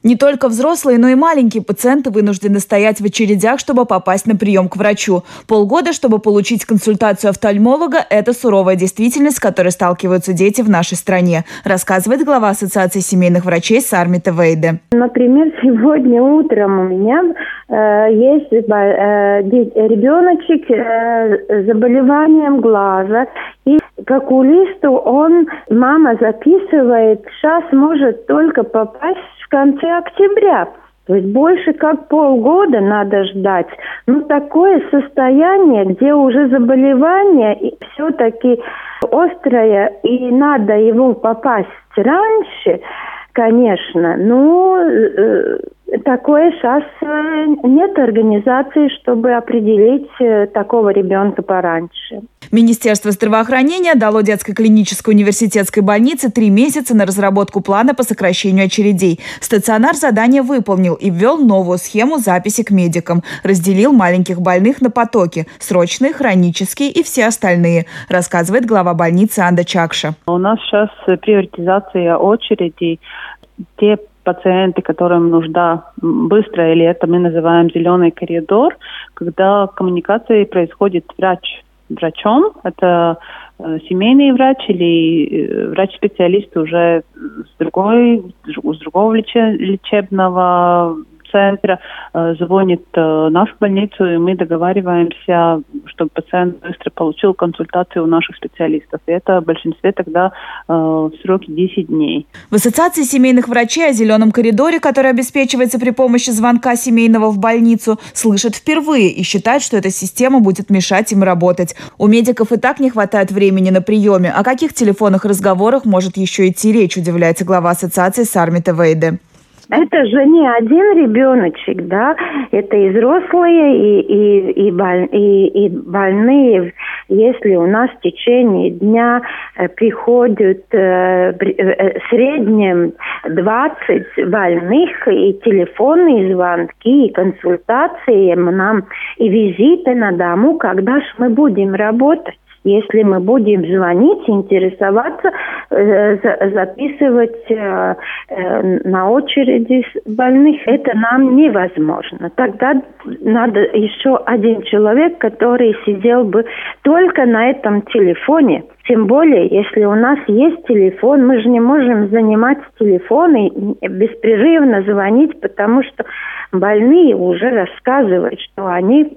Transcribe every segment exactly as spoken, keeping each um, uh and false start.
Не только взрослые, но и маленькие пациенты вынуждены стоять в очередях, чтобы попасть на прием к врачу. Полгода, чтобы получить консультацию офтальмолога – это суровая действительность, с которой сталкиваются дети в нашей стране, рассказывает глава Ассоциации семейных врачей Сармита Вейде. Например, сегодня утром у меня э, есть э, ребеночек э, с заболеванием глаза. И к окулисту он, мама записывает, сейчас может только попасть в конце октября. То есть больше как полгода надо ждать. Ну, такое состояние, где уже заболевание и все-таки острое, и надо его попасть раньше, конечно. Но э, такое сейчас э, нет организации, чтобы определить э, такого ребенка пораньше. Министерство здравоохранения дало детской клинической университетской больнице три месяца на разработку плана по сокращению очередей. Стационар задание выполнил и ввел новую схему записи к медикам. Разделил маленьких больных на потоки – срочные, хронические и все остальные, рассказывает глава больницы Анда Чакша. У нас сейчас приоритизация очередей. Те пациенты, которым нужда быстрая, или это мы называем зеленый коридор, когда коммуникация происходит врач врачом, это э, семейный врач или э, врач-специалист уже с другой, с другого лече, лечебного центра э, звонит э, в нашу больницу, и мы договариваемся, чтобы пациент быстро получил консультацию у наших специалистов. И это в большинстве тогда э, в сроки десять дней. В Ассоциации семейных врачей о зеленом коридоре, который обеспечивается при помощи звонка семейного в больницу, слышат впервые и считают, что эта система будет мешать им работать. У медиков и так не хватает времени на приеме. О каких телефонных разговорах может еще идти речь, удивляется глава Ассоциации Сармита Вейде. Это же не один ребеночек, да, это и взрослые, и, и, и, боль, и, и больные. Если у нас в течение дня э, приходят э, э, в среднем двадцать больных, и телефонные звонки, и консультации нам, и визиты на дому, когда же мы будем работать? Если мы будем звонить, интересоваться, э, записывать э, э, на очереди больных, это нам невозможно. Тогда надо еще один человек, который сидел бы только на этом телефоне. Тем более, если у нас есть телефон, мы же не можем занимать телефон и беспрерывно звонить, потому что больные уже рассказывают, что они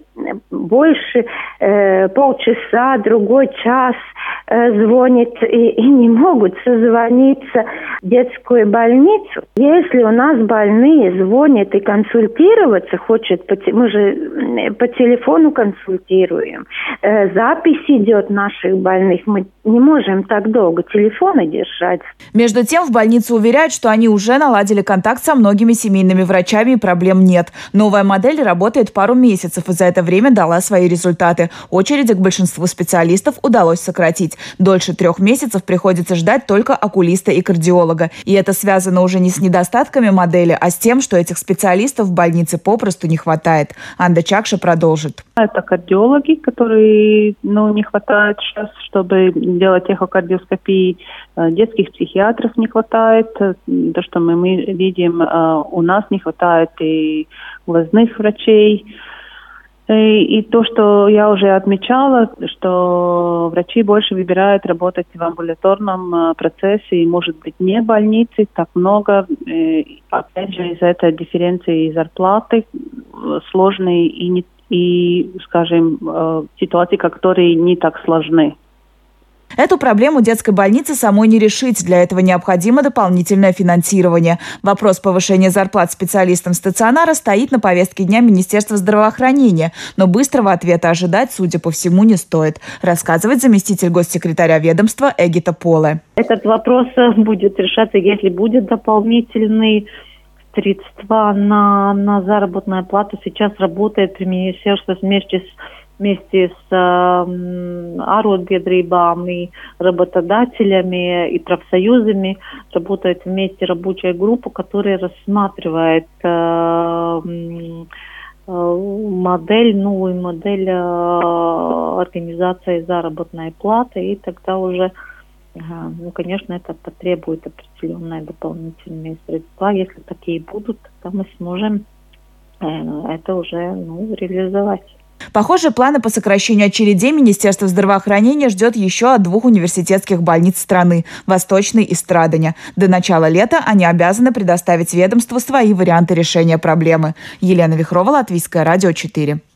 больше э, полчаса, другой час э, звонят и, и не могут созвониться в детскую больницу. Если у нас больные звонят и консультироваться хочет, мы же по телефону консультируем, э, запись идет наших больных, мы не можем так долго телефоны держать. Между тем, в больнице уверяют, что они уже наладили контакт со многими семейными врачами и проблем нет. Новая модель работает пару месяцев и за это время дала свои результаты. Очереди к большинству специалистов удалось сократить. Дольше трех месяцев приходится ждать только окулиста и кардиолога. И это связано уже не с недостатками модели, а с тем, что этих специалистов в больнице попросту не хватает. Анда Чакша продолжит. Это кардиологи, которые ну, не хватает сейчас, чтобы делать эхокардиоскопии. Детских психиатров не хватает. То, что мы, мы видим, у нас не хватает и глазных врачей. И, и то, что я уже отмечала, что врачи больше выбирают работать в амбулаторном процессе и, может быть, не в больнице так много. И, опять же, из-за этой дифференции зарплаты сложные и, не, и, скажем, ситуации, которые не так сложны. Эту проблему детской больницы самой не решить. Для этого необходимо дополнительное финансирование. Вопрос повышения зарплат специалистам стационара стоит на повестке дня Министерства здравоохранения. Но быстрого ответа ожидать, судя по всему, не стоит, рассказывает заместитель госсекретаря ведомства Эгита Поле. Этот вопрос будет решаться, если будет дополнительный средства на, на заработную плату. Сейчас работает при министерстве вместе с вместе с э, аротбедрībām и работодателями и профсоюзами работает вместе рабочая группа, которая рассматривает э, э, модель, новую модель э, организации заработной платы, и тогда уже Ну, конечно, это потребует определенные дополнительные средства. Если такие будут, то мы сможем это уже ну, реализовать. Похожие планы по сокращению очередей Министерство здравоохранения ждет еще от двух университетских больниц страны – Восточной и Страдания. До начала лета они обязаны предоставить ведомству свои варианты решения проблемы. Елена Вихрова, Латвийское радио четыре.